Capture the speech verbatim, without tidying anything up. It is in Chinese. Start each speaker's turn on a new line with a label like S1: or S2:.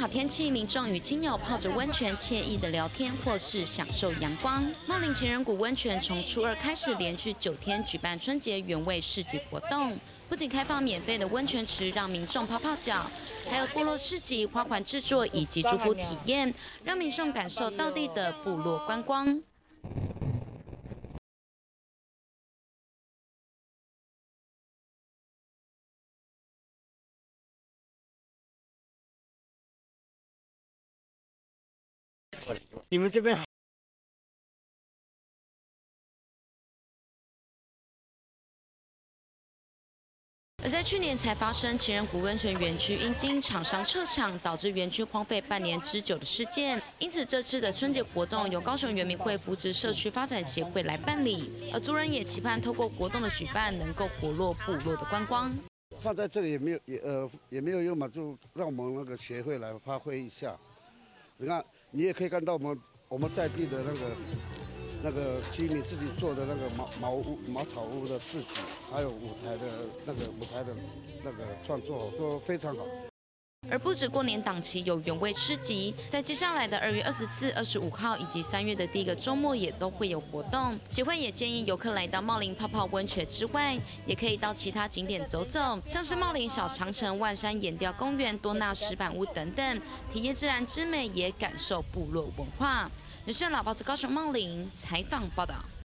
S1: 好天气，民众与亲友泡着温泉，惬意的聊天或是享受阳光。茂林情人谷温泉从初二开始，连续九天举办春节原味市集活动，不仅开放免费的温泉池让民众泡泡脚，还有部落市集、花环制作以及祝福体验，让民众感受道地的部落观光。
S2: 你们这边好。
S1: 而在去年才发生情人谷温泉园区因经厂商撤场，导致园区荒废半年之久的事件。因此，这次的春节活动由高雄原民会扶植社区发展协会来办理，而族人也期盼透过活动的举办，能够活络部落的观光。
S3: 放在这里也没有也呃也没有用嘛，就让我们那个协会来发挥一下。你看，你也可以看到我们我们在地的那个。 那个居民自己做的那个茅茅屋、茅草屋的市集，还有舞台的那个舞台的那个创作都非常好。
S1: 而不止过年档期有原味市集，在接下来的二月二十四、二十五号以及三月的第一个周末也都会有活动。协会也建议游客来到茂林泡泡温泉之外，也可以到其他景点走走，像是茂林小长城、万山岩雕公园、多纳石板屋等等，体验自然之美，也感受部落文化。有线老报子高雄茂林采访报道。